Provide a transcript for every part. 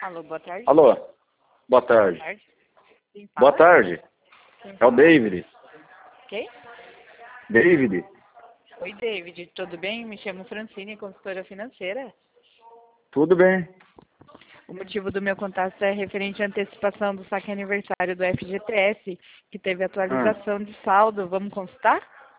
Alô, boa tarde. Alô, boa tarde. Boa tarde. Quem fala? Boa tarde. Quem É o fala? David. Quem? David. Oi, David. Tudo bem? Me chamo Francine, consultora financeira. Tudo bem? O motivo do meu contato é referente à antecipação do saque aniversário do FGTS, que teve atualização de saldo. Vamos consultar?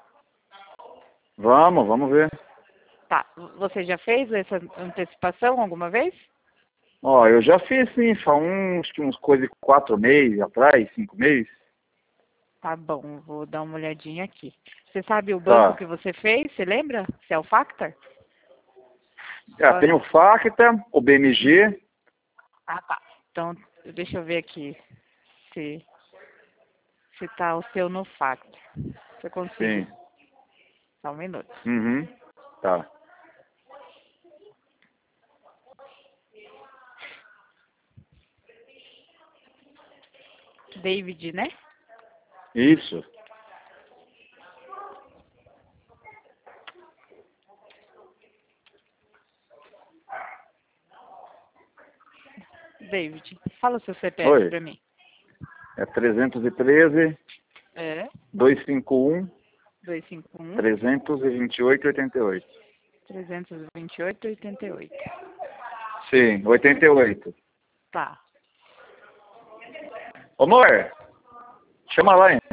Vamos ver. Tá. Você já fez essa antecipação alguma vez? Ó, eu já fiz sim, acho que uns coisas de 4 meses atrás, 5 meses. Tá bom, vou dar uma olhadinha aqui. Você sabe o Tá. banco que você fez? Você lembra? Se é o Factor? Tem o Facta, o BMG. Ah, tá. Então, deixa eu ver aqui se tá o seu no Factor. Você conseguiu? Sim. Só um minuto. Uhum. Tá. David, né? Isso. David, fala o seu CPF Oi. pra mim. É 313 É, 251 251 328 88. 328 88. Sim, 88. Tá. Ô, amor, chama lá, hein?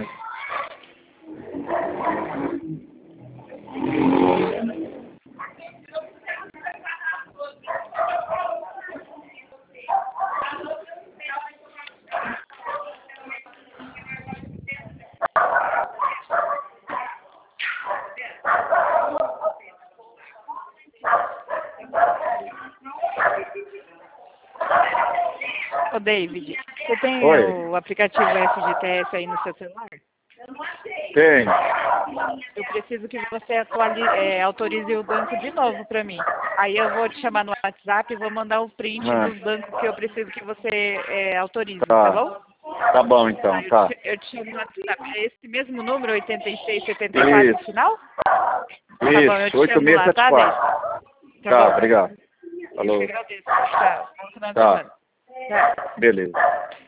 Ô, David, você tem Oi. o aplicativo FGTS aí no seu celular? Tem. Eu preciso que você autorize o banco de novo para mim. Aí eu vou te chamar no WhatsApp e vou mandar o print Ah. dos bancos que eu preciso que você autorize, tá Tá. bom? Tá bom, então, Aí tá. eu te chamo no WhatsApp. É esse mesmo número, 8674 no Isso. final? Tá bom, eu Isso, te chamo lá, tá, David? 8674. Tá Tá, bom. obrigado. Eu que Falou. agradeço. Tchau. Bom final de Tá. semana. Tchau. Beleza.